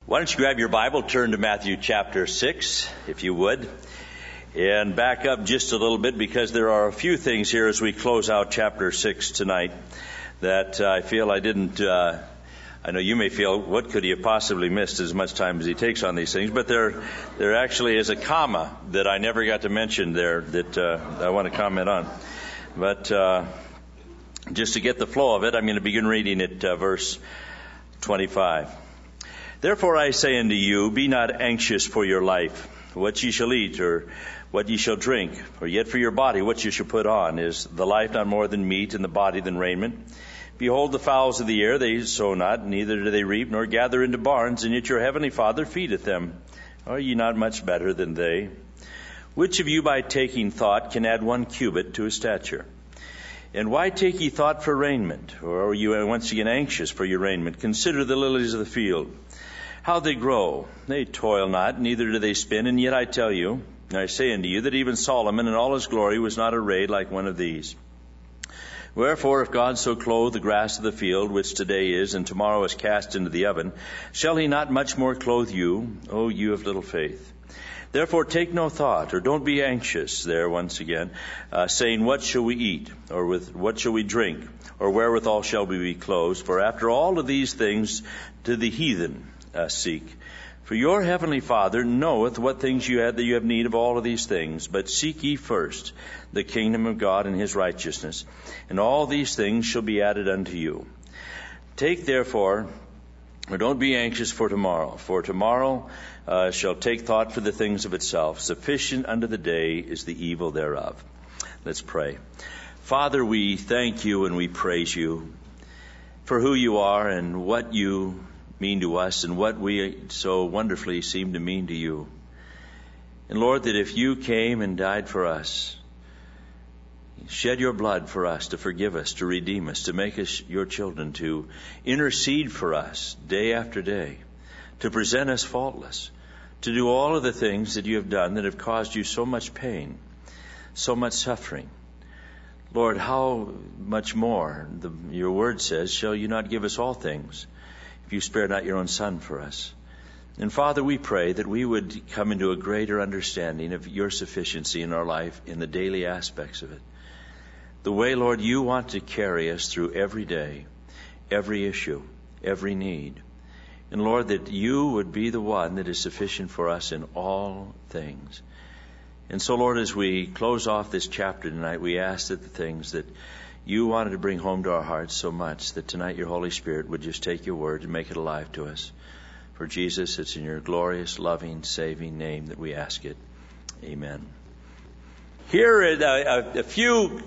Why don't you grab your Bible, turn to Matthew chapter 6, if you would, and back up just a little bit because there are a few things here as we close out chapter 6 tonight that I feel I didn't, I know you may feel, what could he have possibly missed as much time as he takes on these things, but there actually is a comma that I never got to mention there that I want to comment on. But just to get the flow of it, I'm going to begin reading at verse 25. Therefore I say unto you, be not anxious for your life, what ye shall eat, or what ye shall drink, or yet for your body what ye shall put on. Is the life not more than meat, and the body than raiment? Behold the fowls of the air, they sow not, neither do they reap, nor gather into barns, and yet your heavenly Father feedeth them. Are ye not much better than they? Which of you by taking thought can add 1 cubit to his stature? And why take ye thought for raiment? Or are you once again anxious for your raiment? Consider the lilies of the field, how they grow. They toil not, neither do they spin. And yet I tell you, I say unto you, that even Solomon in all his glory was not arrayed like one of these. Wherefore, if God so clothe the grass of the field, which today is, and tomorrow is cast into the oven, shall he not much more clothe you, O you of little faith? Therefore take no thought, or don't be anxious, there once again, saying, what shall we eat, or with what shall we drink, or wherewithal shall we be clothed? For after all of these things do the heathen seek. For your heavenly Father knoweth what things you have, that you have need of all of these things. But seek ye first the kingdom of God and his righteousness, and all these things shall be added unto you. Take therefore, or don't be anxious for tomorrow shall take thought for the things of itself. Sufficient unto the day is the evil thereof. Let's pray. Father, we thank you and we praise you for who you are and what you mean to us and what we so wonderfully seem to mean to you. And Lord, that if you came and died for us, shed your blood for us, to forgive us, to redeem us, to make us your children, to intercede for us day after day, to present us faultless, to do all of the things that you have done that have caused you so much pain, so much suffering. Lord, how much more, your word says, shall you not give us all things if you spare not your own Son for us? And Father, we pray that we would come into a greater understanding of your sufficiency in our life in the daily aspects of it. The way, Lord, you want to carry us through every day, every issue, every need. And Lord, that you would be the one that is sufficient for us in all things. And so, Lord, as we close off this chapter tonight, we ask that the things that you wanted to bring home to our hearts so much, that tonight your Holy Spirit would just take your word and make it alive to us. For Jesus, it's in your glorious, loving, saving name that we ask it. Amen. Here are a few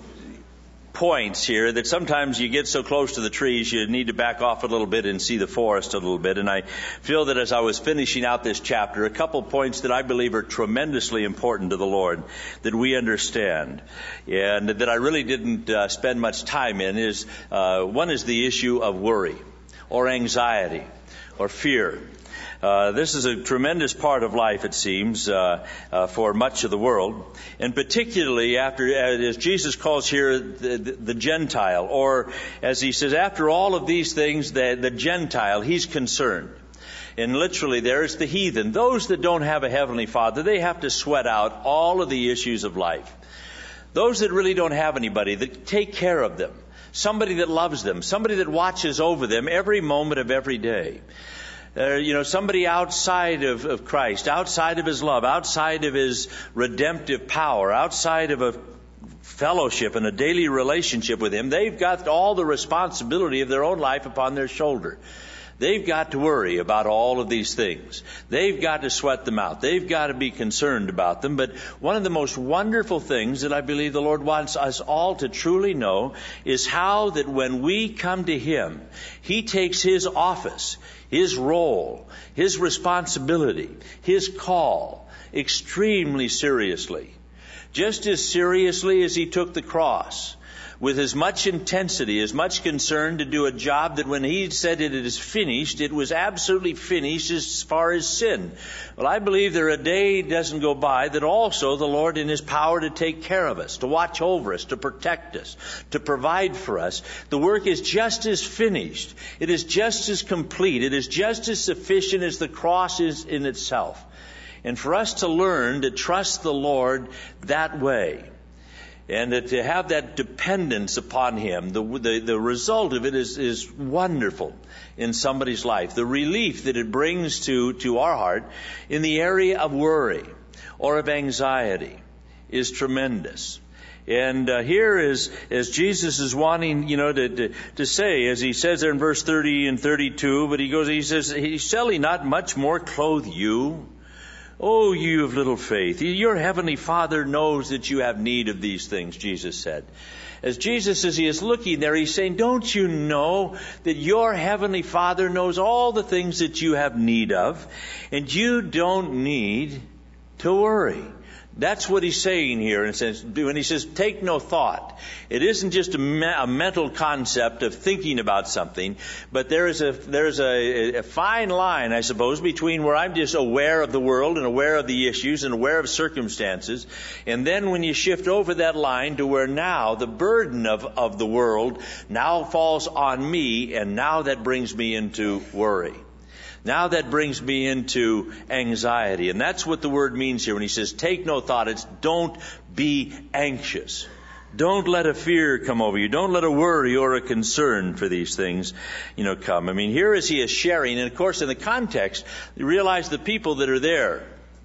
points here that sometimes you get so close to the trees you need to back off a little bit and see the forest a little bit. And I feel that as I was finishing out this chapter, a couple points that I believe are tremendously important to the Lord that we understand and that I really didn't spend much time in is one is the issue of worry or anxiety or fear. This is a tremendous part of life, it seems, for much of the world. And particularly as Jesus calls here the Gentile, or as he says, after all of these things, the Gentile, he's concerned. And literally there's the heathen. Those that don't have a heavenly Father, they have to sweat out all of the issues of life. Those that really don't have anybody that take care of them, somebody that loves them, somebody that watches over them every moment of every day. Somebody outside of Christ, outside of his love, outside of his redemptive power, outside of a fellowship and a daily relationship with him, they've got all the responsibility of their own life upon their shoulder. They've got to worry about all of these things. They've got to sweat them out. They've got to be concerned about them. But one of the most wonderful things that I believe the Lord wants us all to truly know is how that when we come to him, he takes his office, his role, his responsibility, his call extremely seriously. Just as seriously as he took the cross. with as much intensity, as much concern to do a job that when he said it is finished, it was absolutely finished as far as sin. Well, I believe there a day doesn't go by that also the Lord in His power to take care of us, to watch over us, to protect us, to provide for us. The work is just as finished. It is just as complete. It is just as sufficient as the cross is in itself. And for us to learn to trust the Lord that way, and to have that dependence upon Him, the result of it is wonderful in somebody's life. The relief that it brings to our heart in the area of worry or of anxiety is tremendous. And here is, as Jesus is wanting, to say, as He says there in verse 30 and 32, but He says, shall He not much more clothe you? Oh, you of little faith, your heavenly Father knows that you have need of these things, Jesus said. As Jesus, as He is looking there, He's saying, don't you know that your heavenly Father knows all the things that you have need of, and you don't need to worry? That's what He's saying here. When He says, take no thought, it isn't just a mental concept of thinking about something, but there's a fine line, I suppose, between where I'm just aware of the world and aware of the issues and aware of circumstances, and then when you shift over that line to where now the burden of the world now falls on me, and now that brings me into worry. Now that brings me into anxiety. And that's what the word means here when He says, take no thought. It's don't be anxious. Don't let a fear come over you. Don't let a worry or a concern for these things, come. I mean, here as He is sharing, and of course in the context, you realize the people that are there,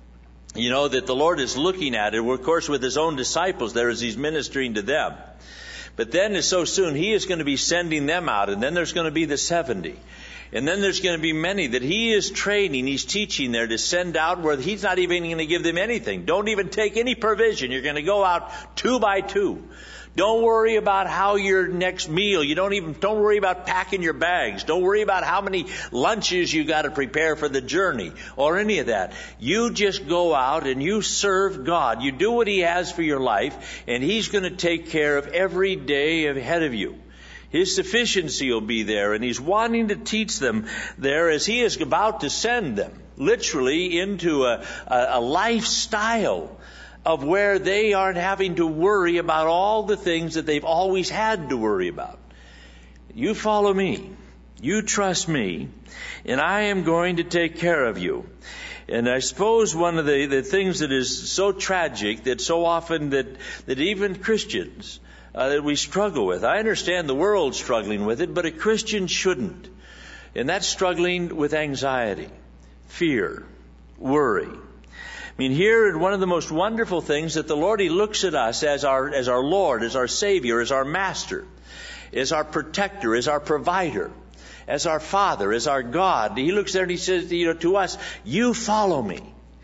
that the Lord is looking at it, of course with His own disciples there as He's ministering to them. But then so soon He is going to be sending them out, and then there's going to be the 70. And then there's going to be many that He is training, He's teaching there to send out where He's not even going to give them anything. Don't even take any provision. You're going to go out 2 by 2. Don't worry about how your next meal, don't worry about packing your bags. Don't worry about how many lunches you got to prepare for the journey or any of that. You just go out and you serve God. You do what He has for your life, and He's going to take care of every day ahead of you. His sufficiency will be there, and He's wanting to teach them there as He is about to send them literally into a lifestyle of where they aren't having to worry about all the things that they've always had to worry about. You follow me. You trust me, and I am going to take care of you. And I suppose one of the things that is so tragic that so often that even Christians that we struggle with. I understand the world struggling with it, but a Christian shouldn't. And that's struggling with anxiety, fear, worry. I mean, here, one of the most wonderful things that the Lord, He looks at us as our Lord, as our Savior, as our Master, as our Protector, as our Provider, as our Father, as our God. He looks there and He says, to us, you follow me.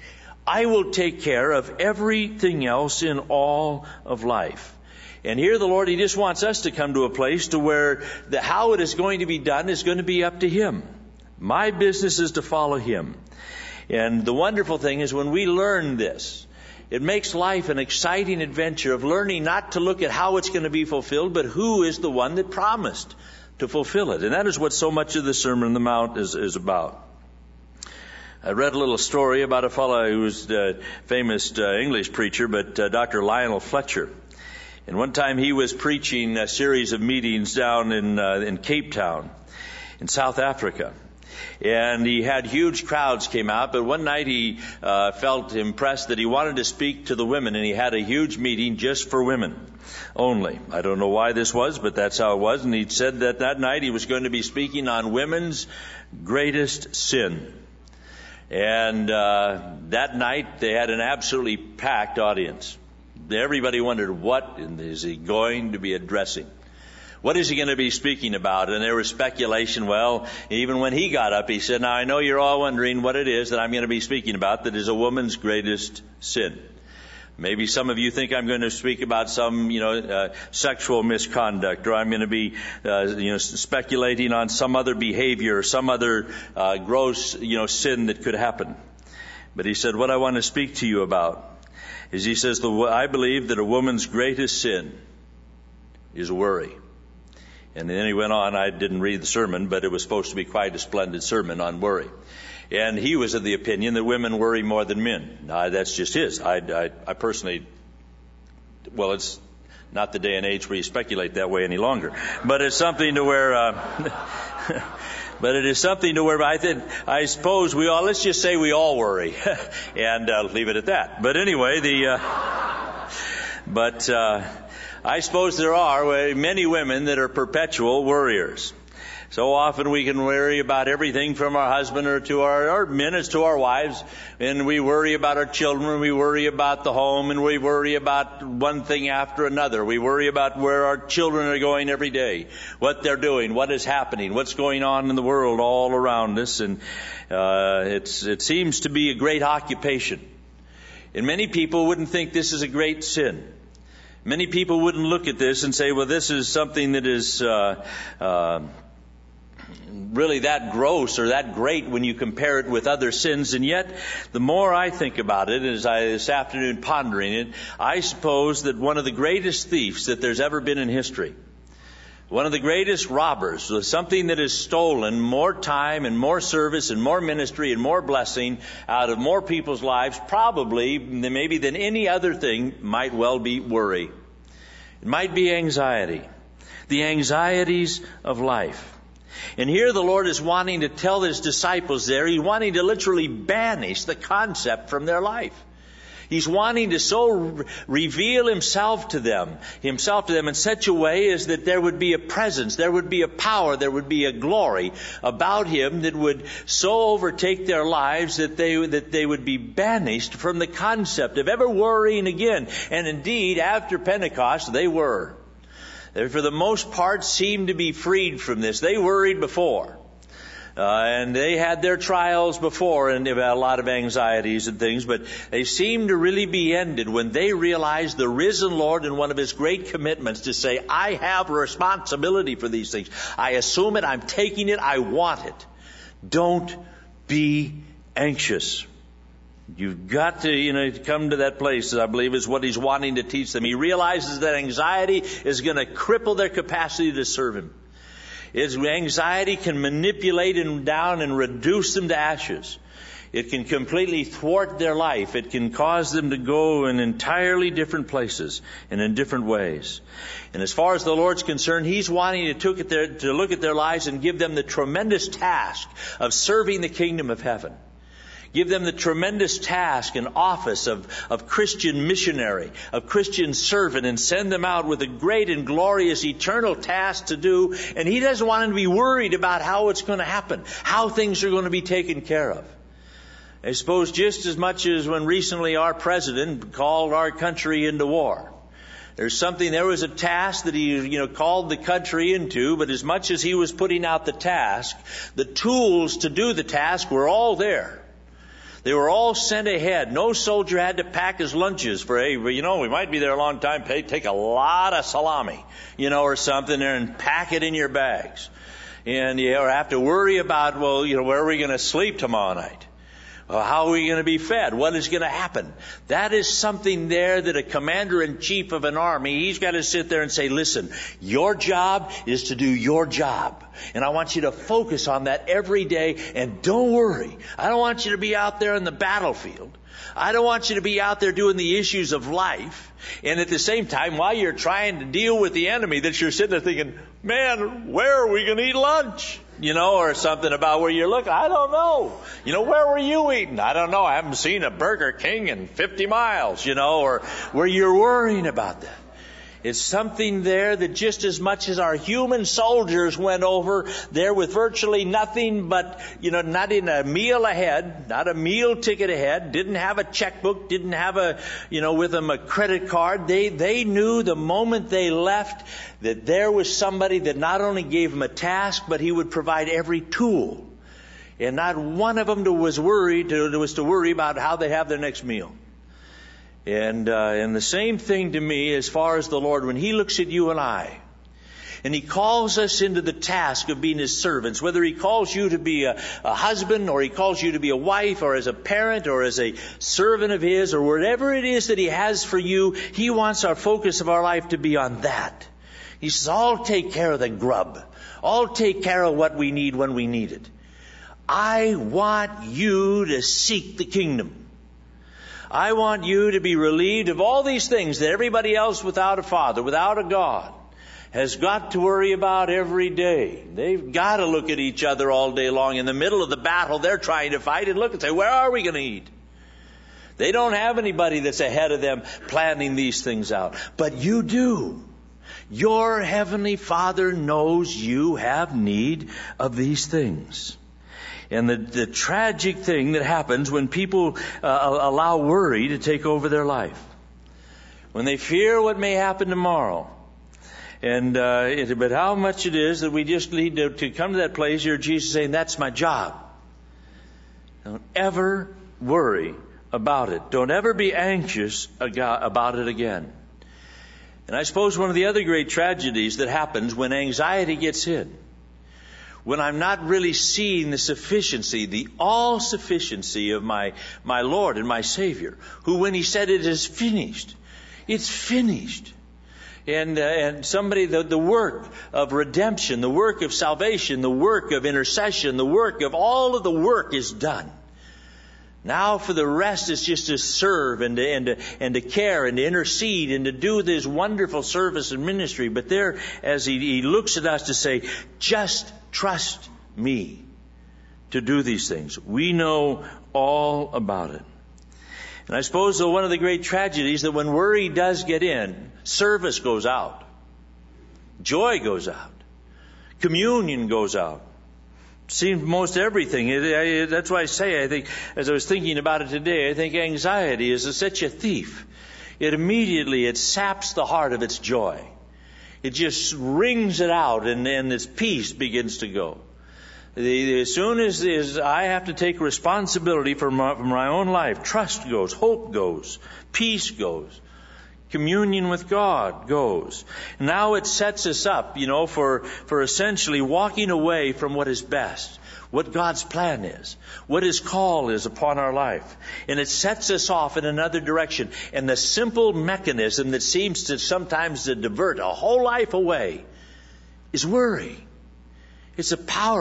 I will take care of everything else in all of life. And here the Lord, He just wants us to come to a place to where how it is going to be done is going to be up to Him. My business is to follow Him. And the wonderful thing is when we learn this, it makes life an exciting adventure of learning not to look at how it's going to be fulfilled, but who is the one that promised to fulfill it. And that is what so much of the Sermon on the Mount is about. I read a little story about a fellow who was a famous English preacher, but Dr. Lionel Fletcher. And one time he was preaching a series of meetings down in Cape Town in South Africa. And he had huge crowds came out, but one night he felt impressed that he wanted to speak to the women, and he had a huge meeting just for women only. I don't know why this was, but that's how it was. And he said that night he was going to be speaking on women's greatest sin. And that night they had an absolutely packed audience. Everybody wondered, what is he going to be addressing? What is he going to be speaking about? And there was speculation. Well, even when he got up, he said, now I know you're all wondering what it is that I'm going to be speaking about that is a woman's greatest sin. Maybe some of you think I'm going to speak about some, sexual misconduct, or I'm going to be, speculating on some other behavior or some other, gross, sin that could happen. But he said, what I want to speak to you about is, he says, I believe that a woman's greatest sin is worry. And then he went on. I didn't read the sermon, but it was supposed to be quite a splendid sermon on worry. And he was of the opinion that women worry more than men. That's just his. I personally, well, it's not the day and age where you speculate that way any longer. But it's something to where, but it is something to where I suppose we all, let's just say we all worry, and leave it at that. But anyway, I suppose there are many women that are perpetual worriers. So often we can worry about everything from our husband or to our men as to our wives, and we worry about our children, we worry about the home, and we worry about one thing after another. We worry about where our children are going every day, what they're doing, what is happening, what's going on in the world all around us, and it seems to be a great occupation. And many people wouldn't think this is a great sin. Many people wouldn't look at this and say, well, this is something that is really that gross or that great when you compare it with other sins. And yet, the more I think about it, as I this afternoon pondering it, I suppose that one of the greatest thieves that there's ever been in history, one of the greatest robbers, was something that has stolen more time and more service and more ministry and more blessing out of more people's lives, probably maybe than any other thing, might well be worry. It might be anxiety. The anxieties of life. And here the Lord is wanting to tell His disciples there, He's wanting to literally banish the concept from their life. He's wanting to so reveal Himself to them in such a way as that there would be a presence, there would be a power, there would be a glory about Him that would so overtake their lives that they would be banished from the concept of ever worrying again. And indeed, after Pentecost, they were. They, for the most part, seemed to be freed from this. They worried before. And they had their trials before and they've had a lot of anxieties and things, but they seemed to really be ended when they realized the risen Lord in one of His great commitments to say, I have a responsibility for these things. I assume it. I'm taking it. I want it. Don't be anxious. You've got to, come to that place, I believe, is what He's wanting to teach them. He realizes that anxiety is going to cripple their capacity to serve Him. His anxiety can manipulate them down and reduce them to ashes. It can completely thwart their life. It can cause them to go in entirely different places and in different ways. And as far as the Lord's concerned, He's wanting to look at their lives and give them the tremendous task of serving the kingdom of heaven. Give them the tremendous task and office of Christian missionary, of Christian servant, and send them out with a great and glorious eternal task to do. And He doesn't want them to be worried about how it's going to happen, how things are going to be taken care of. I suppose just as much as when recently our president called our country into war. There was a task that he, called the country into, but as much as he was putting out the task, the tools to do the task were all there. They were all sent ahead. No soldier had to pack his lunches for, hey, we might be there a long time. Take a lot of salami, or something there and pack it in your bags. And you have to worry about, where are we going to sleep tomorrow night? How are we going to be fed? What is going to happen? That is something there that a commander-in-chief of an army, he's got to sit there and say, listen, your job is to do your job. And I want you to focus on that every day. And don't worry. I don't want you to be out there in the battlefield. I don't want you to be out there doing the issues of life. And at the same time, while you're trying to deal with the enemy, that you're sitting there thinking, man, where are we going to eat lunch? Or something about where you're looking. I don't know. Where were you eating? I don't know. I haven't seen a Burger King in 50 miles, or where you're worrying about that. It's something there that just as much as our human soldiers went over there with virtually nothing but, not in a meal ahead, not a meal ticket ahead, didn't have a checkbook, didn't have with them a credit card. They knew the moment they left that there was somebody that not only gave them a task, but He would provide every tool. And not one of them was to worry about how they have their next meal. And the same thing to me as far as the Lord, when He looks at you and I, and He calls us into the task of being His servants, whether He calls you to be a husband, or He calls you to be a wife, or as a parent, or as a servant of His, or whatever it is that He has for you, He wants our focus of our life to be on that. He says, I'll take care of the grub. I'll take care of what we need when we need it. I want you to seek the kingdom. I want you to be relieved of all these things that everybody else without a father, without a God, has got to worry about every day. They've got to look at each other all day long. In the middle of the battle, they're trying to fight and look and say, where are we going to eat? They don't have anybody that's ahead of them planning these things out. But you do. Your heavenly Father knows you have need of these things. And the tragic thing that happens when people allow worry to take over their life, when they fear what may happen tomorrow, but how much it is that we just need to come to that place here, Jesus saying, that's my job. Don't ever worry about it. Don't ever be anxious about it again. And I suppose one of the other great tragedies that happens when anxiety gets in, when I'm not really seeing the sufficiency, the all-sufficiency of my Lord and my Savior, who when He said it is finished, it's finished. And somebody, the work of redemption, the work of salvation, the work of intercession, the work of all of the work is done. Now for the rest is just to serve and to care and to intercede and to do this wonderful service and ministry. But there, as he looks at us to say, just trust me to do these things. We know all about it. And I suppose though one of the great tragedies that when worry does get in, service goes out. Joy goes out. Communion goes out. Seems most everything. That's why I say, I think, as I was thinking about it today, I think anxiety is such a thief. It saps the heart of its joy. It just wrings it out and its peace begins to go. As soon as I have to take responsibility for my own life, trust goes, hope goes, peace goes, communion with God goes. Now it sets us up, for essentially walking away from what is best, what God's plan is, what His call is upon our life. And it sets us off in another direction. And the simple mechanism that seems to sometimes to divert a whole life away is worry. It's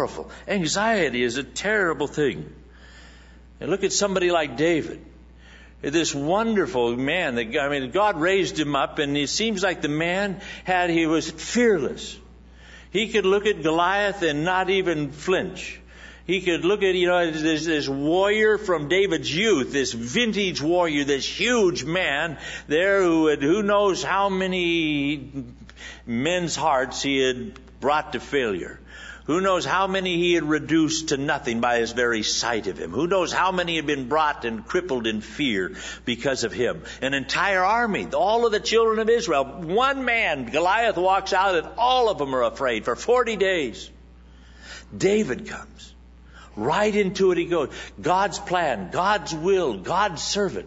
anxiety is a terrible thing. And look at somebody like David. This wonderful man God raised him up, and it seems like the man he was fearless. He could look at Goliath and not even flinch. He could look at, this warrior from David's youth, this vintage warrior, this huge man there who knows how many men's hearts he had brought to failure. Who knows how many he had reduced to nothing by his very sight of him? Who knows how many had been brought and crippled in fear because of him? An entire army, all of the children of Israel. One man, Goliath, walks out and all of them are afraid for 40 days. David comes. Right into it he goes. God's plan, God's will, God's servant.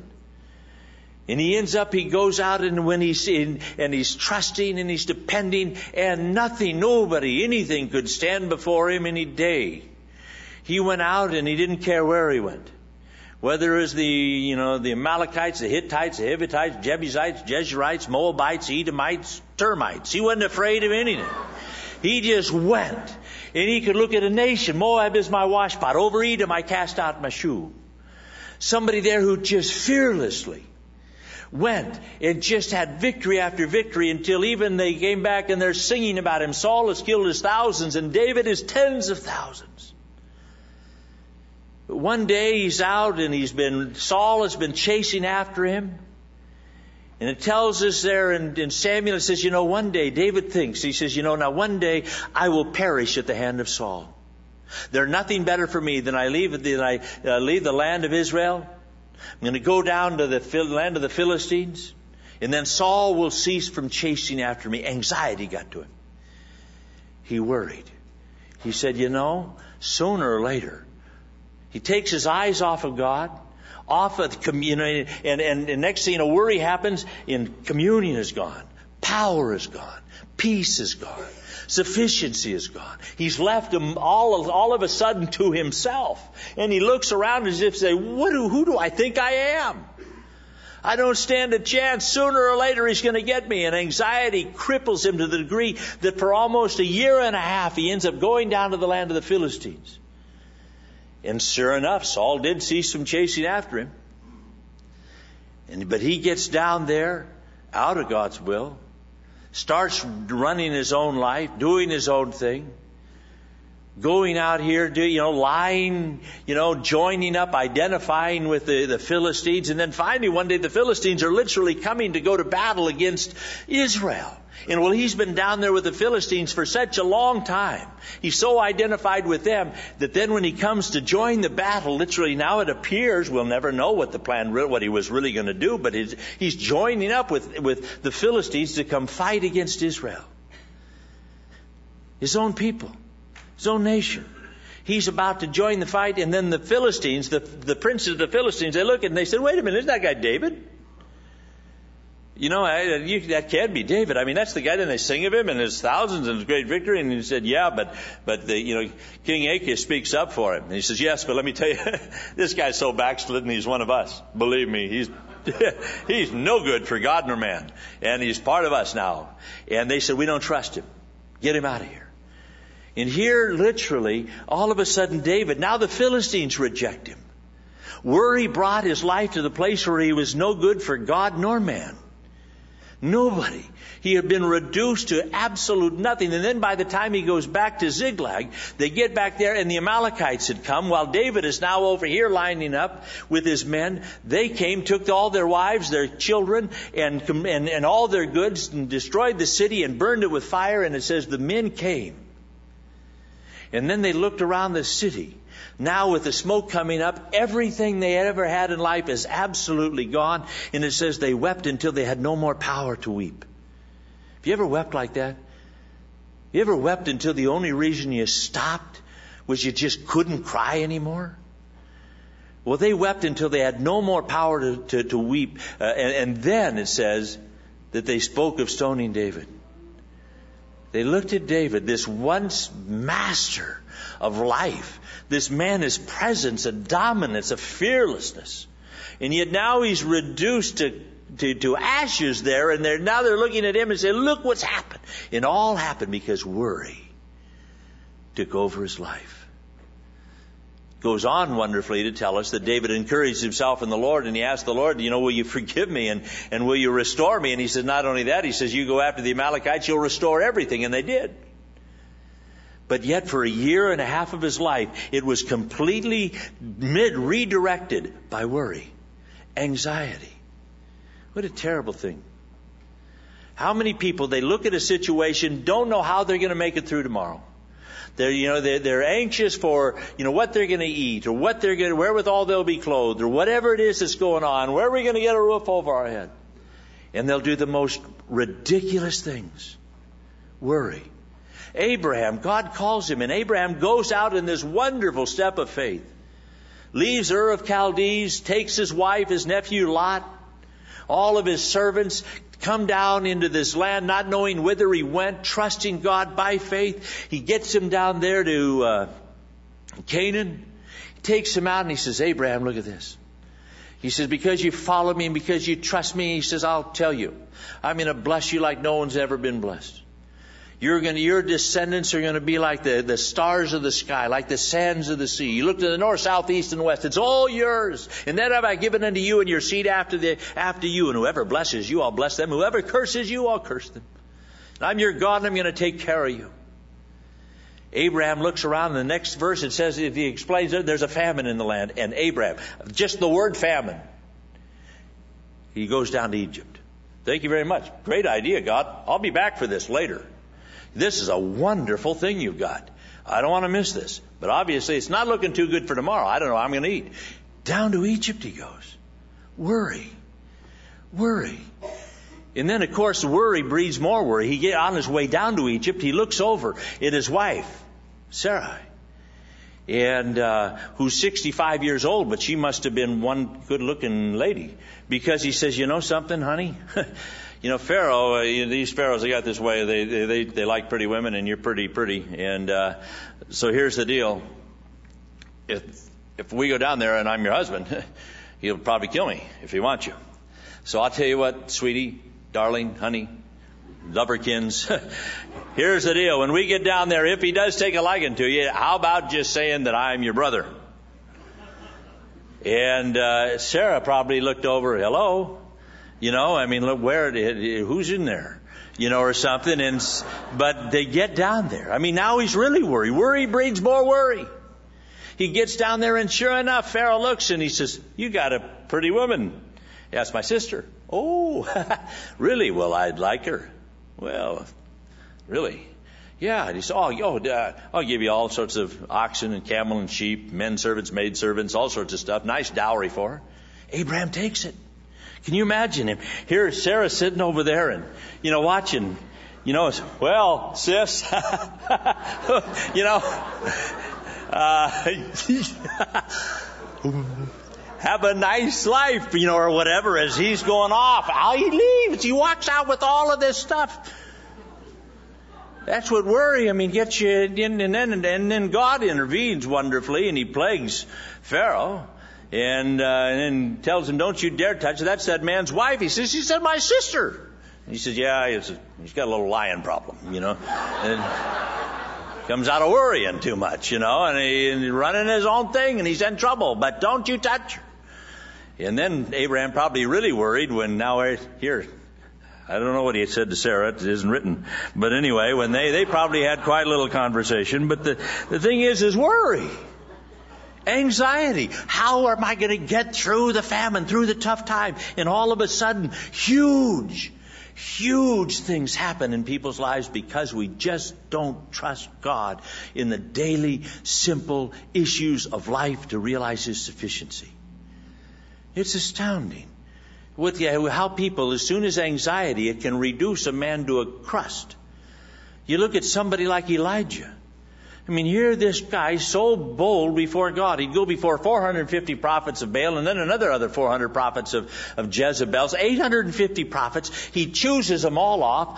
And he goes out and when he's trusting and he's depending, and anything could stand before him any day. He went out and he didn't care where he went. Whether it was the Amalekites, the Hittites, the Hivites, Jebusites, Jezreelites, Moabites, Edomites, termites. He wasn't afraid of anything. He just went. And he could look at a nation. Moab is my washpot. Over Edom I cast out my shoe. Somebody there who just fearlessly went and just had victory after victory until even they came back and they're singing about him. Saul has killed his thousands and David his tens of thousands. But one day he's out and Saul has been chasing after him. And it tells us there in Samuel, it says, one day David thinks, he says, now one day I will perish at the hand of Saul. There's nothing better for me than I leave the land of Israel. I'm going to go down to the land of the Philistines, and then Saul will cease from chasing after me. Anxiety got to him. He worried. He said, sooner or later, he takes his eyes off of God, off of the community, and next thing worry happens, and communion is gone. Power is gone. Peace is gone. Sufficiency is gone. He's left him all of a sudden to himself. And he looks around as if to say, who do I think I am? I don't stand a chance. Sooner or later he's going to get me. And anxiety cripples him to the degree that for almost a year and a half he ends up going down to the land of the Philistines. And sure enough, Saul did cease from chasing after him. But he gets down there out of God's will, starts running his own life, doing his own thing, going out here, lying, joining up, identifying with the Philistines. And then finally one day the Philistines are literally coming to go to battle against Israel. And he's been down there with the Philistines for such a long time. He's so identified with them that then when he comes to join the battle, literally now it appears, we'll never know what he was really going to do, but he's joining up with the Philistines to come fight against Israel. His own people, his own nation. He's about to join the fight, and then the Philistines, the princes of the Philistines, they look at it and they said, wait a minute, isn't that guy David? That can't be David. I mean, that's the guy. Then they sing of him and his thousands and his great victory. And he said, yeah, but King Achish speaks up for him. And he says, yes, but let me tell you, this guy's so backslidden, he's one of us. Believe me, he's no good for God nor man. And he's part of us now. And they said, we don't trust him. Get him out of here. And here, literally, all of a sudden, David, now the Philistines reject him. Worry brought his life to the place where he was no good for God nor man. Nobody. He had been reduced to absolute nothing. And then by the time he goes back to Ziklag, they get back there and the Amalekites had come while David is now over here lining up with his men. They came, took all their wives, their children, and all their goods and destroyed the city and burned it with fire. And it says the men came. And then they looked around the city. Now with the smoke coming up, everything they had ever had in life is absolutely gone. And it says they wept until they had no more power to weep. Have you ever wept like that? You ever wept until the only reason you stopped was you just couldn't cry anymore? Well, they wept until they had no more power to weep. And then it says that they spoke of stoning David. They looked at David, this once master of life. This man is presence, a dominance, a fearlessness. And yet now he's reduced to ashes there. And now they're looking at him and say, look what's happened. It all happened because worry took over his life. Goes on wonderfully to tell us that David encouraged himself in the Lord, and he asked the Lord, will you forgive me and will you restore me? And he said, not only that, he says, you go after the Amalekites, you'll restore everything. And they did. But yet for a year and a half of his life, it was completely redirected by worry, anxiety. What a terrible thing. How many people, they look at a situation, don't know how they're going to make it through tomorrow. They're anxious for, what they're going to eat or wherewithal they'll be clothed or whatever it is that's going on. Where are we going to get a roof over our head? And they'll do the most ridiculous things. Worry. Abraham, God calls him, and Abraham goes out in this wonderful step of faith. Leaves Ur of Chaldees, takes his wife, his nephew Lot, all of his servants, come down into this land, not knowing whither he went, trusting God by faith. He gets him down there to Canaan. He takes him out and he says, Abraham, look at this. He says, because you follow me and because you trust me, he says, I'll tell you, I'm going to bless you like no one's ever been blessed. Your descendants are going to be like the stars of the sky, like the sands of the sea. You look to the north, south, east, and west. It's all yours. And that have I given unto you and your seed after you. And whoever blesses you, I'll bless them. Whoever curses you, I'll curse them. And I'm your God, and I'm going to take care of you. Abraham looks around. In the next verse, it says, if he explains it, there's a famine in the land. And Abraham, just the word famine, he goes down to Egypt. Thank you very much. Great idea, God. I'll be back for this later. This is a wonderful thing you've got. I don't want to miss this. But obviously it's not looking too good for tomorrow. I don't know what I'm going to eat. Down to Egypt he goes. Worry. And then, of course, worry breeds more worry. He gets on his way down to Egypt. He looks over at his wife, Sarai, and who's 65 years old, but she must have been one good-looking lady. Because he says, you know something, honey? Pharaoh, these pharaohs, they got this way. They like pretty women, and you're pretty. And so here's the deal. If we go down there and I'm your husband, he'll probably kill me if he wants you. So I'll tell you what, sweetie, darling, honey, loverkins, here's the deal. When we get down there, if he does take a liking to you, how about just saying that I'm your brother? And Sarah probably looked over, hello? Look, who's in there? Or something. But they get down there. Now he's really worried. Worry breeds more worry. He gets down there, and sure enough, Pharaoh looks and he says, you got a pretty woman. That's my sister. Oh, really? Well, I'd like her. Well, really? Yeah. And he said, I'll give you all sorts of oxen and camel and sheep, men servants, maid servants, all sorts of stuff. Nice dowry for her. Abraham takes it. Can you imagine him? Here, Sarah sitting over there and, watching, well, sis, have a nice life, or whatever, as he's going off. He leaves. He walks out with all of this stuff. That's what worry, gets you in, and then God intervenes wonderfully, and he plagues Pharaoh, and then tells him, don't you dare touch her. That's that man's wife. He said, my sister. He says, yeah, he's got a little lying problem, and comes out of worrying too much, and he's running his own thing, and he's in trouble, but don't you touch her. And then Abraham probably really worried when here, I don't know what he had said to Sarah. It isn't written. But anyway, when they probably had quite a little conversation. But the thing is worry. Anxiety. How am I going to get through the famine, through the tough time? And all of a sudden, huge things happen in people's lives because we just don't trust God in the daily, simple issues of life to realize His sufficiency. It's astounding how people, as soon as anxiety, it can reduce a man to a crust. You look at somebody like Elijah. Here this guy, so bold before God. He'd go before 450 prophets of Baal and then other 400 prophets of Jezebel's, 850 prophets. He chooses them all off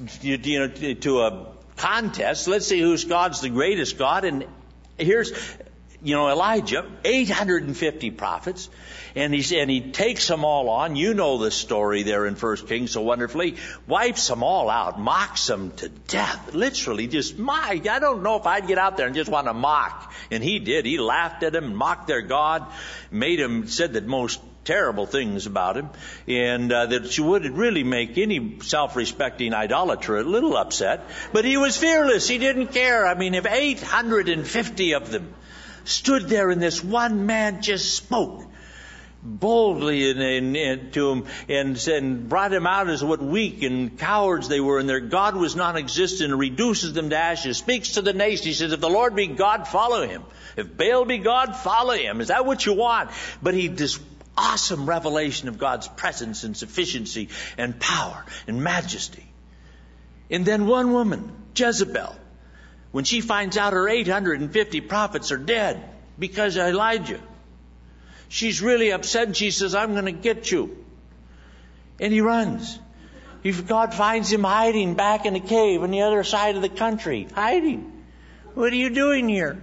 to a contest. Let's see who's God's the greatest God. And here's, Elijah, 850 prophets. And he takes them all on. You know the story there in 1 Kings so wonderfully. Wipes them all out. Mocks them to death. Literally I don't know if I'd get out there and just want to mock. And he did. He laughed at them, mocked their God, said the most terrible things about him. And that would really make any self-respecting idolater a little upset. But he was fearless. He didn't care. If 850 of them stood there and this one man just spoke boldly to him and brought him out as what weak and cowards they were, and their God was non-existent, and reduces them to ashes, speaks to the nation. He says, if the Lord be God, follow him. If Baal be God, follow him. Is that what you want? But this awesome revelation of God's presence and sufficiency and power and majesty. And then one woman, Jezebel, when she finds out her 850 prophets are dead because of Elijah, she's really upset, and she says, I'm going to get you. And he runs. God finds him hiding back in a cave on the other side of the country. Hiding. What are you doing here?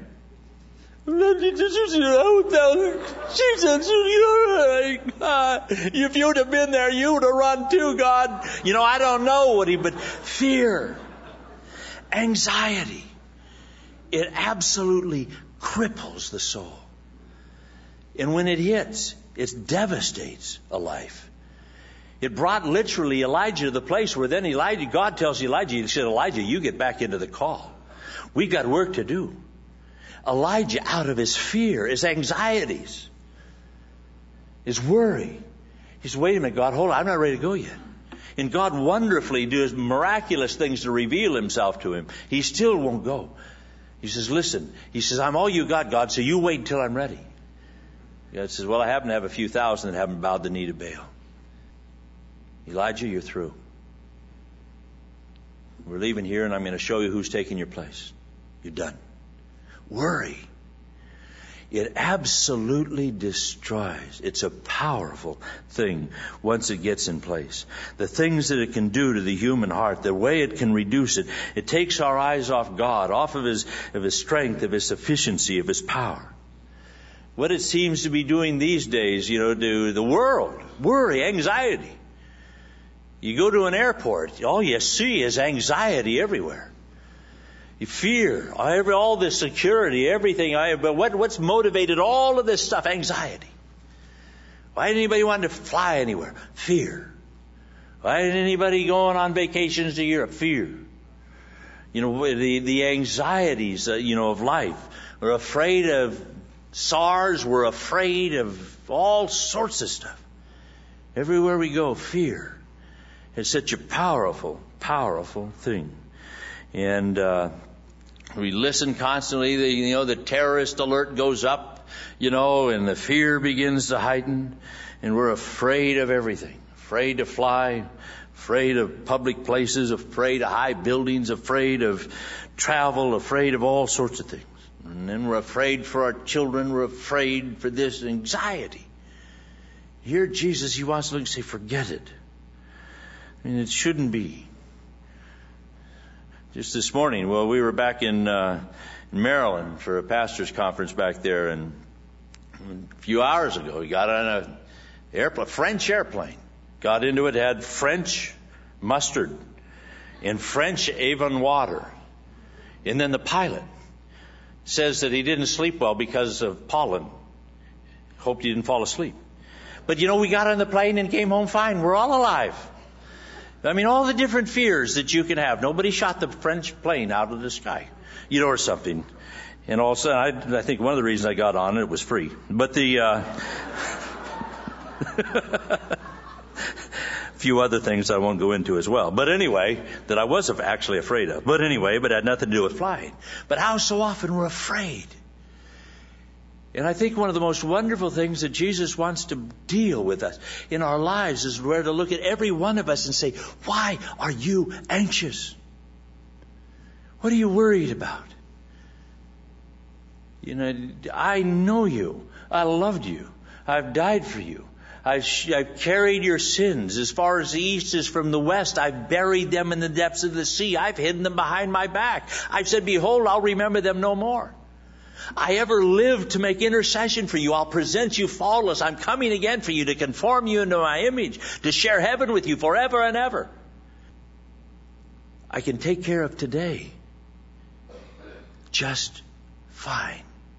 She says, if you'd have been there, you would have run too, God. I don't know but fear, anxiety, it absolutely cripples the soul. And when it hits, it devastates a life. It brought literally Elijah to the place where then God tells Elijah, he said, Elijah, you get back into the call. We've got work to do. Elijah, out of his fear, his anxieties, his worry, he said, wait a minute, God, hold on, I'm not ready to go yet. And God wonderfully does miraculous things to reveal himself to him. He still won't go. He says, listen, I'm all you got, God, so you wait until I'm ready. God says, well, I happen to have a few thousand that haven't bowed the knee to Baal. Elijah, you're through. We're leaving here, and I'm going to show you who's taking your place. You're done. Worry. It absolutely destroys. It's a powerful thing once it gets in place. The things that it can do to the human heart, the way it can reduce it, it takes our eyes off God, off of His strength, of His sufficiency, of His power. what it seems to be doing these days, to the world. Worry, anxiety. You go to an airport, all you see is anxiety everywhere. You fear, all this security, everything. But what's motivated all of this stuff? Anxiety. Why didn't anybody want to fly anywhere? Fear. Why didn't anybody going on vacations to Europe? Fear. The anxieties, of life. We're afraid of SARS. We're afraid of all sorts of stuff. Everywhere we go, fear. It's such a powerful, powerful thing. And we listen constantly. The terrorist alert goes up, and the fear begins to heighten. And we're afraid of everything. Afraid to fly, afraid of public places, afraid of high buildings, afraid of travel, afraid of all sorts of things. And then we're afraid for our children. We're afraid for this anxiety. Here Jesus, he wants to look and say, forget it. It shouldn't be. Just this morning, we were back in Maryland for a pastor's conference back there, and a few hours ago, we got on a French airplane. Got into it, had French mustard and French Avon water. And then the pilot says that he didn't sleep well because of pollen. Hoped he didn't fall asleep. But we got on the plane and came home fine. We're all alive. All the different fears that you can have. Nobody shot the French plane out of the sky, or something. And all of a sudden, I think one of the reasons I got on it was free. But few other things I won't go into as well. But anyway, that I was actually afraid of. But it had nothing to do with flying. But how so often we're afraid. And I think one of the most wonderful things that Jesus wants to deal with us in our lives is where to look at every one of us and say, why are you anxious? What are you worried about? I know you. I loved you. I've died for you. I've carried your sins as far as the east is from the west. I've buried them in the depths of the sea. I've hidden them behind my back. I've said, behold, I'll remember them no more. I ever lived to make intercession for you. I'll present you faultless. I'm coming again for you to conform you into my image, to share heaven with you forever and ever. I can take care of today just fine.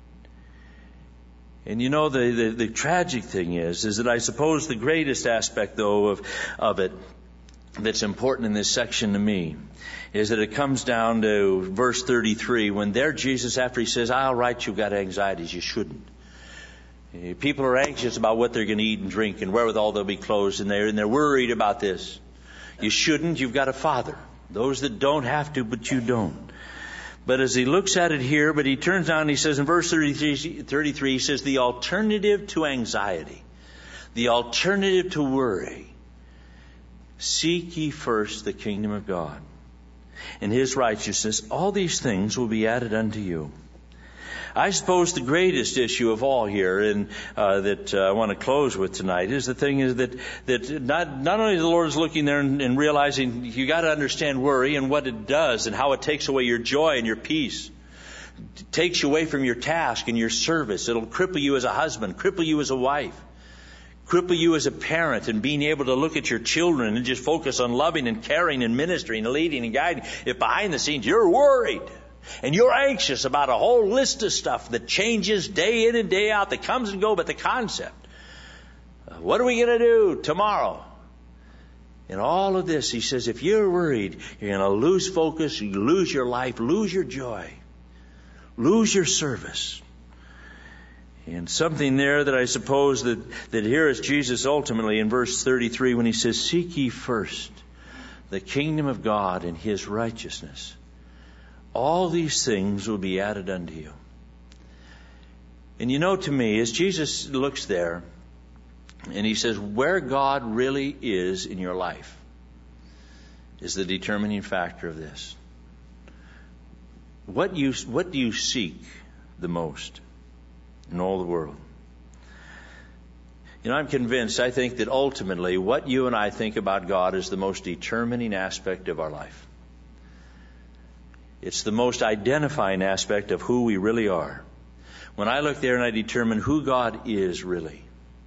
And the tragic thing is that I suppose the greatest aspect, though, of it that's important in this section to me is that it comes down to verse 33, when there Jesus, after he says, I'll write you've got anxieties, you shouldn't. People are anxious about what they're going to eat and drink and wherewithal they'll be clothed, and they're worried about this. You shouldn't. You've got a Father. Those that don't have to, but you don't. But as he looks at it here, but he turns down and he says in verse 33, he says, the alternative to anxiety, the alternative to worry, seek ye first the kingdom of God and his righteousness. All these things will be added unto you. I suppose the greatest issue of all here, and that I want to close with tonight, is the thing is that not only the Lord is looking there and realizing you got to understand worry and what it does and how it takes away your joy and your peace. It takes you away from your task and your service. It'll cripple you as a husband, cripple you as a wife, cripple you as a parent, and being able to look at your children and just focus on loving and caring and ministering and leading and guiding. If behind the scenes you're worried and you're anxious about a whole list of stuff that changes day in and day out, that comes and goes, but the concept, what are we going to do tomorrow? In all of this, he says, if you're worried, you're going to lose focus, you lose your life, lose your joy, lose your service. And something there that I suppose that here is Jesus ultimately in verse 33 when he says, seek ye first the kingdom of God and his righteousness. All these things will be added unto you. And to me, as Jesus looks there and he says, where God really is in your life is the determining factor of this. What do you seek the most in all the world? I'm convinced, I think that ultimately what you and I think about God is the most determining aspect of our life. It's the most identifying aspect of who we really are. when I look there and I determine who God is really,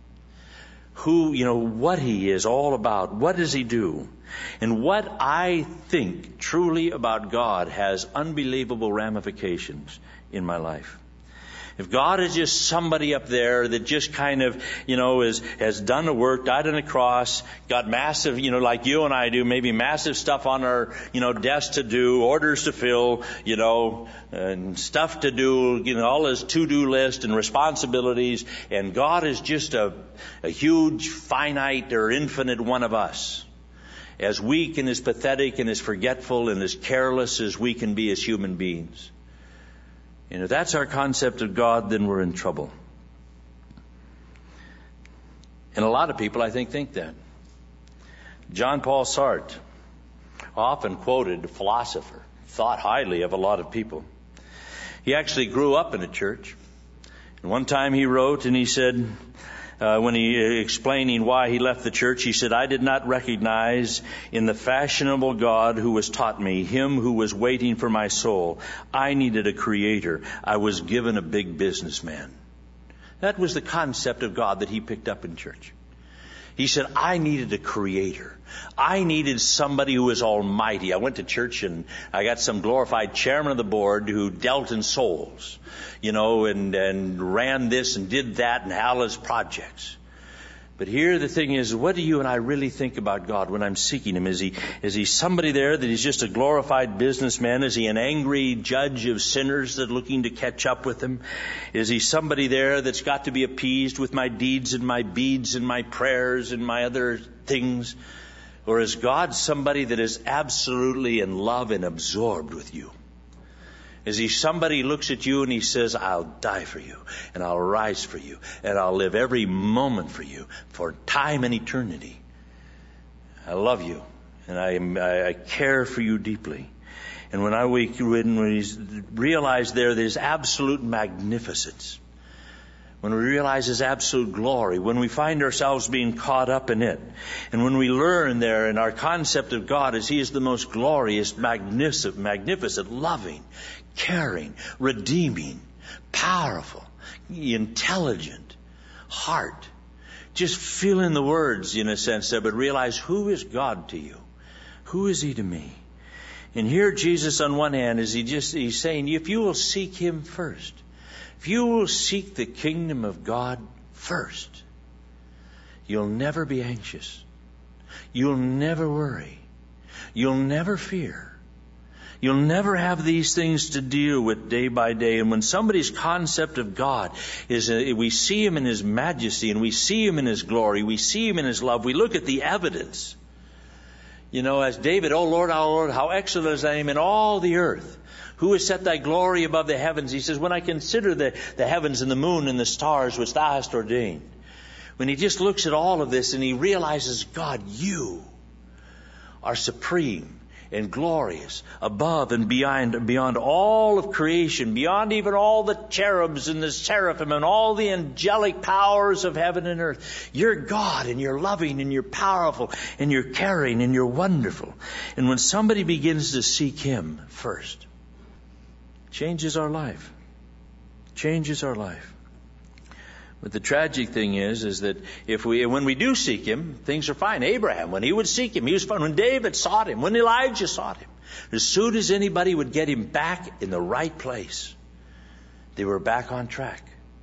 what He is all about, what does He do, and what I think truly about God has unbelievable ramifications in my life. If God is just somebody up there that just kind of, has done the work, died on the cross, got massive, like you and I do, maybe massive stuff on our, desk to do, orders to fill, and stuff to do, all His to-do list and responsibilities, and God is just a huge, finite or infinite one of us. As weak and as pathetic and as forgetful and as careless as we can be as human beings. And if that's our concept of God, then we're in trouble. And a lot of people, I think that. John Paul Sartre, often quoted philosopher, thought highly of a lot of people. He actually grew up in a church. And one time he wrote and he said, when he explaining why he left the church, he said, "I did not recognize in the fashionable God who was taught me, Him who was waiting for my soul. I needed a creator. I was given a big businessman." That was the concept of God that he picked up in church. He said, I needed a creator. I needed somebody who was almighty. I went to church and I got some glorified chairman of the board who dealt in souls, and ran this and did that and all his projects. But here the thing is, what do you and I really think about God when I'm seeking Him? Is he somebody there that He's just a glorified businessman? Is He an angry judge of sinners that looking to catch up with Him? Is He somebody there that's got to be appeased with my deeds and my beads and my prayers and my other things? Or is God somebody that is absolutely in love and absorbed with you? Is He somebody who looks at you and He says, I'll die for you, and I'll rise for you, and I'll live every moment for you, for time and eternity. I love you, and I care for you deeply. And when we realize there's absolute magnificence, when we realize His absolute glory, when we find ourselves being caught up in it, and when we learn there in our concept of God as He is the most glorious, magnificent, loving, caring, redeeming, powerful, intelligent, heart. Just fill in the words in a sense there, but realize who is God to you? Who is He to me? And here Jesus on one hand he's saying, if you will seek Him first, if you will seek the kingdom of God first, you'll never be anxious. You'll never worry. You'll never fear. You'll never have these things to deal with day by day. And when somebody's concept of God is, we see Him in His majesty and we see Him in His glory, we see Him in His love, we look at the evidence. As David, O Lord, how excellent is Thy name in all the earth. Who has set Thy glory above the heavens? He says, when I consider the heavens and the moon and the stars which Thou hast ordained. When he just looks at all of this and he realizes, God, You are supreme and glorious, above and beyond all of creation, beyond even all the cherubs and the seraphim and all the angelic powers of heaven and earth. You're God, and You're loving, and You're powerful, and You're caring, and You're wonderful. And when somebody begins to seek Him first, changes our life. Changes our life. But the tragic thing is that when we do seek Him, things are fine. Abraham, when he would seek Him, he was fine. When David sought Him, when Elijah sought Him, as soon as anybody would get him back in the right place, they were back on track.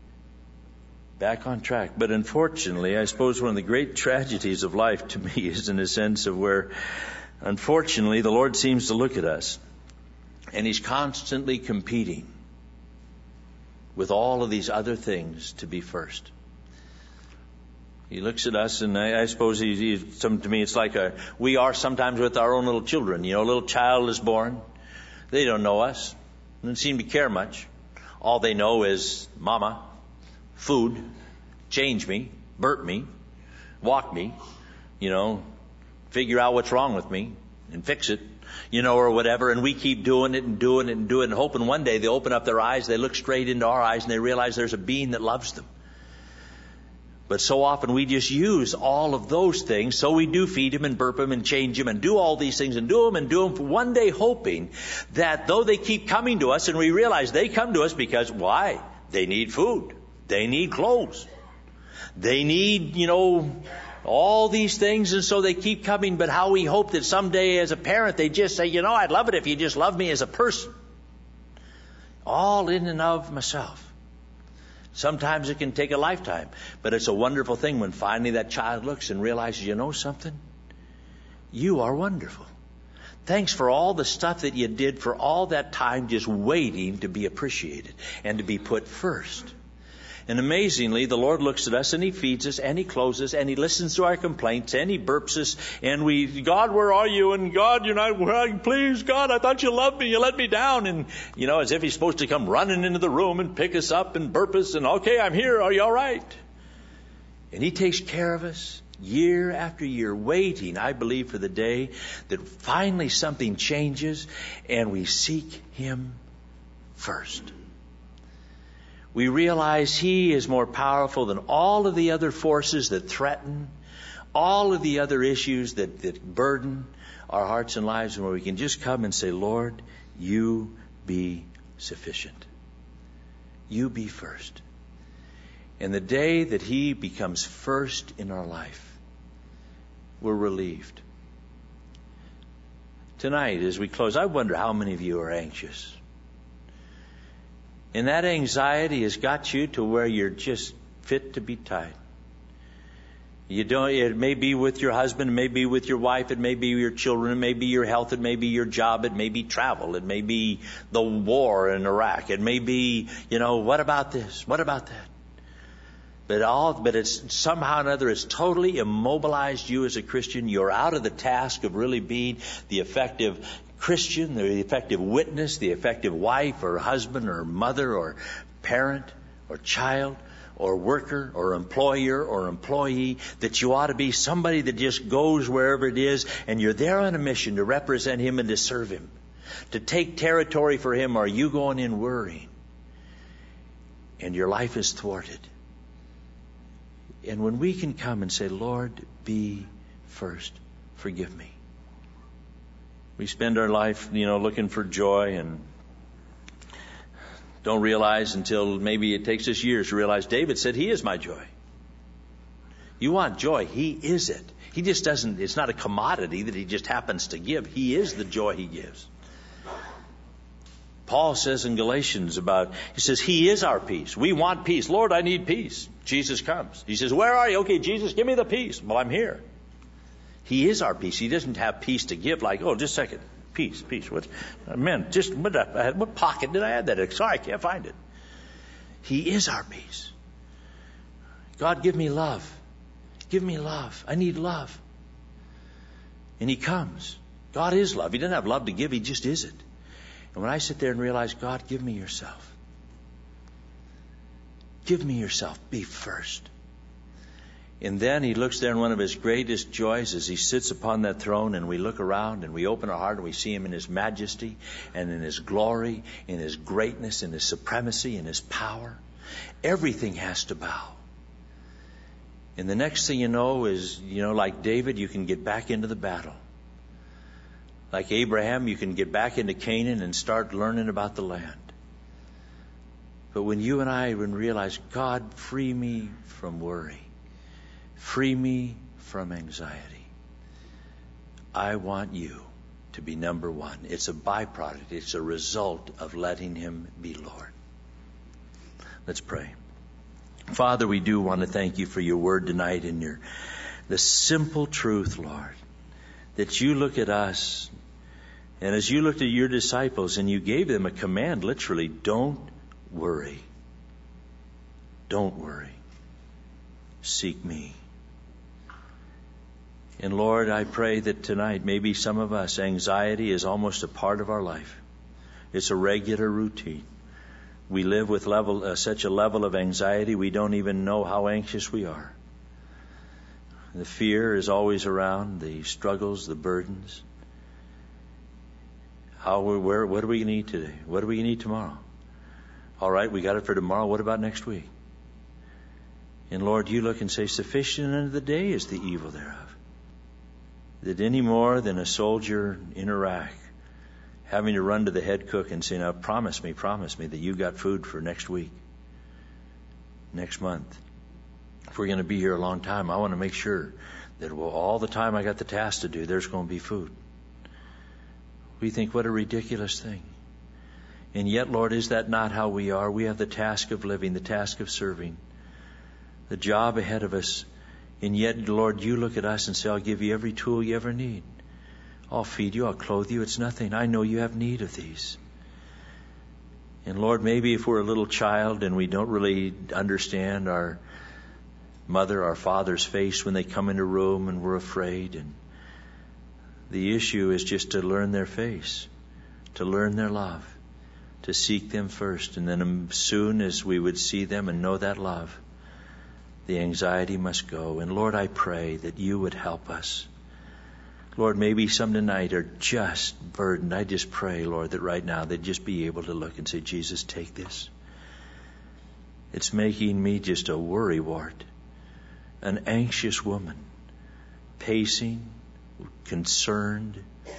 Back on track. But unfortunately, I suppose one of the great tragedies of life to me is in a sense of where, unfortunately, the Lord seems to look at us, and He's constantly competing with all of these other things to be first. He looks at us, and I suppose to me it's like we are sometimes with our own little children. A little child is born. They don't know us. They don't seem to care much. All they know is mama, food, change me, burp me, walk me, figure out what's wrong with me and fix it. Or whatever, and we keep doing it and doing it and doing it, and hoping one day they open up their eyes, they look straight into our eyes, and they realize there's a being that loves them. But so often we just use all of those things, so we do feed Him and burp Him and change Him and do all these things and do them for one day, hoping that though they keep coming to us, and we realize they come to us because, why? They need food. They need clothes. They need, all these things, and so they keep coming. But how we hope that someday as a parent they just say, I'd love it if you just loved me as a person. All in and of myself. Sometimes it can take a lifetime, but it's a wonderful thing when finally that child looks and realizes, something? You are wonderful. Thanks for all the stuff that you did for all that time just waiting to be appreciated and to be put first. And amazingly, the Lord looks at us and He feeds us and He clothes us and He listens to our complaints and He burps us and God, where are you? And God, you're not, please, God, I thought you loved me. You let me down. And, as if He's supposed to come running into the room and pick us up and burp us and, okay, I'm here. Are you all right? And He takes care of us year after year, waiting, I believe, for the day that finally something changes and we seek Him first. We realize He is more powerful than all of the other forces that threaten, all of the other issues that burden our hearts and lives, and where we can just come and say, Lord, You be sufficient. You be first. And the day that He becomes first in our life, we're relieved. Tonight, as we close, I wonder how many of you are anxious. And that anxiety has got you to where you're just fit to be tied. It may be with your husband, it may be with your wife, it may be your children, it may be your health, it may be your job, it may be travel, it may be the war in Iraq, it may be, what about this? What about that? But it's somehow or another, it's totally immobilized you as a Christian. You're out of the task of really being the effective Christian, the effective witness, the effective wife or husband or mother or parent or child or worker or employer or employee, that you ought to be somebody that just goes wherever it is and you're there on a mission to represent Him and to serve Him, to take territory for Him. Or are you going in worrying and your life is thwarted? And when we can come and say, Lord, be first, forgive me. We spend our life, looking for joy and don't realize until maybe it takes us years to realize David said, He is my joy. You want joy, He is it. He just doesn't, it's not a commodity that He just happens to give. He is the joy He gives. Paul says in Galatians he says, He is our peace. We want peace. Lord, I need peace. Jesus comes. He says, where are you? Okay, Jesus, give me the peace. Well, I'm here. He is our peace. He doesn't have peace to give like, just a second. Peace. What pocket did I add that in? Sorry, I can't find it. He is our peace. God, give me love. Give me love. I need love. And He comes. God is love. He doesn't have love to give. He just is it. And when I sit there and realize, God, give me Yourself. Give me Yourself. Be first. And then He looks there, and one of His greatest joys is He sits upon that throne, and we look around and we open our heart and we see Him in His majesty and in His glory, in His greatness, in His supremacy, in His power. Everything has to bow. And the next thing you know is, like David, you can get back into the battle. Like Abraham, you can get back into Canaan and start learning about the land. But when you and I realize, God, free me from worry. Free me from anxiety. I want You to be number one. It's a byproduct. It's a result of letting Him be Lord. Let's pray. Father, we do want to thank You for Your word tonight and the simple truth, Lord, that You look at us, and as You looked at Your disciples and You gave them a command, literally, don't worry. Don't worry. Seek Me. And Lord, I pray that tonight, maybe some of us, anxiety is almost a part of our life. It's a regular routine. We live with such a level of anxiety, we don't even know how anxious we are. The fear is always around, the struggles, the burdens. What are we going to eat today? What are we going to eat tomorrow? All right, we got it for tomorrow. What about next week? And Lord, You look and say, sufficient unto the day is the evil thereof. That any more than a soldier in Iraq having to run to the head cook and say, now promise me that You got food for next week. next month. If we're going to be here a long time, I want to make sure that all the time I got the task to do, there's going to be food. We think, what a ridiculous thing. And yet, Lord, is that not how we are? We have the task of living, the task of serving, the job ahead of us. And yet, Lord, you look at us and say, I'll give you every tool you ever need. I'll feed you, I'll clothe you. It's nothing. I know you have need of these. And Lord, maybe if we're a little child and we don't really understand our mother, our father's face when they come into a room and we're afraid. And the issue is just to learn their face, to learn their love, to seek them first. And then as soon as we would see them and know that love, the anxiety must go. And Lord, I pray that you would help us. Lord, maybe some tonight are just burdened. I just pray, Lord, that right now they'd just be able to look and say, Jesus, take this. It's making me just a worrywart, an anxious woman, pacing, concerned.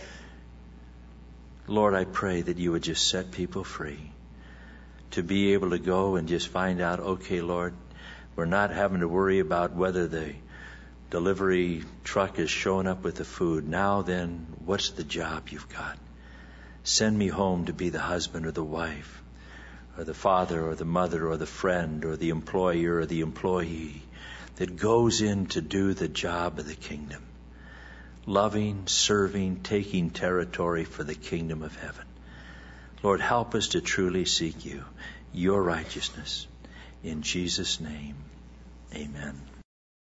Lord, I pray that you would just set people free to be able to go and just find out, okay, Lord, we're not having to worry about whether the delivery truck is showing up with the food. Now then, what's the job you've got? Send me home to be the husband or the wife or the father or the mother or the friend or the employer or the employee that goes in to do the job of the kingdom. Loving, serving, taking territory for the kingdom of heaven. Lord, help us to truly seek you, your righteousness. In Jesus' name, amen.